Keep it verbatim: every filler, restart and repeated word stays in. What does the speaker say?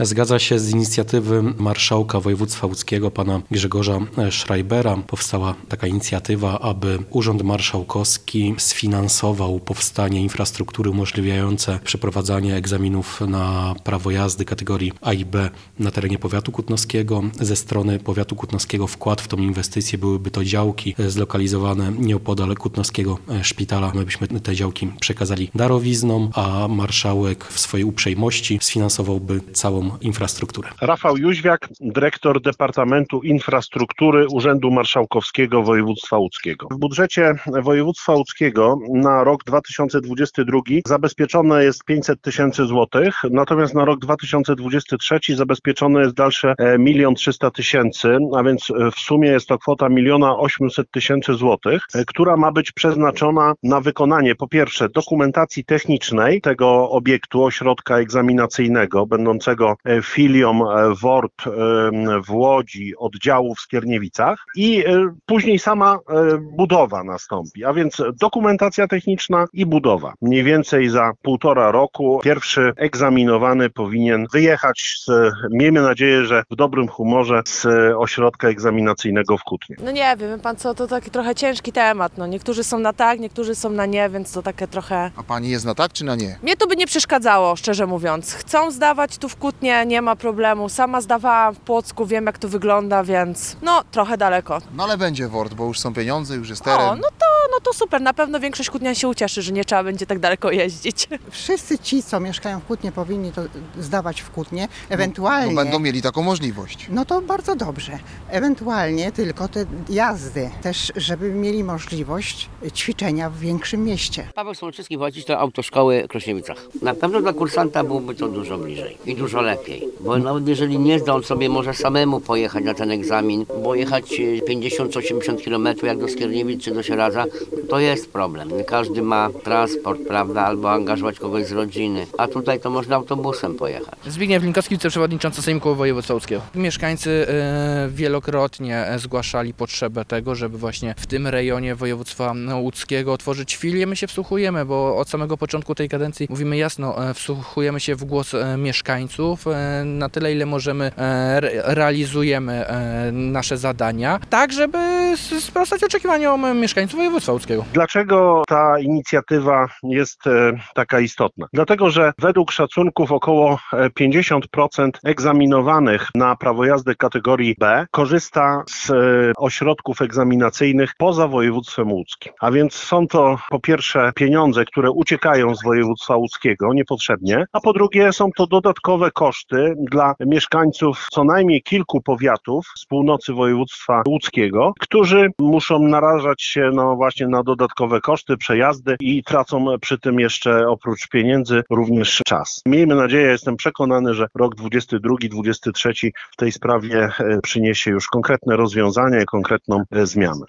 Zgadza się, z inicjatywy marszałka województwa łódzkiego, pana Grzegorza Schreibera, powstała taka inicjatywa, aby Urząd Marszałkowski sfinansował powstanie infrastruktury umożliwiające przeprowadzanie egzaminów na prawo jazdy kategorii A i B na terenie powiatu kutnowskiego. Ze strony powiatu kutnowskiego wkład w tą inwestycję byłyby to działki zlokalizowane nieopodal kutnowskiego szpitala. My byśmy te działki przekazali darowizną, a marszałek w swojej uprzejmości sfinansowałby całą infrastrukturę. Rafał Jóźwiak, dyrektor Departamentu Infrastruktury Urzędu Marszałkowskiego Województwa Łódzkiego. W budżecie województwa łódzkiego na rok dwa tysiące dwudziesty drugi zabezpieczone jest pięćset tysięcy złotych, natomiast na rok dwa tysiące dwudziesty trzeci zabezpieczone jest dalsze milion trzysta tysięcy, a więc w sumie jest to kwota miliona osiemset tysięcy złotych, która ma być przeznaczona na wykonanie po pierwsze dokumentacji technicznej tego obiektu ośrodka egzaminacyjnego będącego filią W O R P w Łodzi, oddziału w Skierniewicach i później sama budowa nastąpi, a więc dokumentacja techniczna i budowa. Mniej więcej za półtora roku pierwszy egzaminowany powinien wyjechać, z, miejmy nadzieję, że w dobrym humorze, z ośrodka egzaminacyjnego w Kutnie. No nie wiem, pan co, to taki trochę ciężki temat. No, niektórzy są na tak, niektórzy są na nie, więc to takie trochę... A pani jest na tak czy na nie? Mnie to by nie przeszkadzało, szczerze mówiąc. Chcą zdawać tu w Kutnie, nie ma problemu. Sama zdawałam w Płocku, wiem jak to wygląda, więc no trochę daleko. No ale będzie W O R T, bo już są pieniądze, już jest teren. O, no to, no to super, na pewno większość kutnian się ucieszy, że nie trzeba będzie tak daleko jeździć. Wszyscy ci, co mieszkają w Kutnie, powinni to zdawać w Kutnie, ewentualnie... No, będą mieli taką możliwość. No to bardzo dobrze. Ewentualnie tylko te jazdy też, żeby mieli możliwość ćwiczenia w większym mieście. Paweł Słonczyński, właściciel autoszkoły w Krośniewicach. Na pewno dla kursanta byłoby to dużo bliżej i dużo lepiej, bo nawet jeżeli nie zda, on sobie może samemu pojechać na ten egzamin, bo jechać pięćdziesiąt osiemdziesiąt kilometrów jak do Skierniewic czy do Sieradza, to jest problem. Nie każdy ma transport, prawda, albo angażować kogoś z rodziny, a tutaj to można autobusem pojechać. Zbigniew Linkowski, wiceprzewodniczący Sejmiku Województwa Łódzkiego. Mieszkańcy e, wielokrotnie zgłaszali potrzebę tego, żeby właśnie w tym rejonie województwa łódzkiego otworzyć filię. My się wsłuchujemy, bo od samego początku tej kadencji mówimy jasno, e, wsłuchujemy się w głos e, mieszkańców. E, na tyle, ile możemy, e, re, realizujemy e, nasze zadania, tak żeby sprostać oczekiwaniom mieszkańców województwa łódzkiego. Dlaczego ta inicjatywa jest e, taka istotna? Dlatego, że według szacunków około pięćdziesiąt procent egzaminowanych na prawo jazdy kategorii B korzysta z e, ośrodków egzaminacyjnych poza województwem łódzkim. A więc są to po pierwsze pieniądze, które uciekają z województwa łódzkiego niepotrzebnie, a po drugie są to dodatkowe koszty dla mieszkańców co najmniej kilku powiatów z północy województwa łódzkiego, którzy muszą narażać się no właśnie na dodatkowe koszty, przejazdy i tracą przy tym jeszcze oprócz pieniędzy również czas. Miejmy nadzieję, jestem przekonany, że rok dwudziesty drugi dwudziesty trzeci w tej sprawie przyniesie już konkretne rozwiązanie, konkretną zmianę.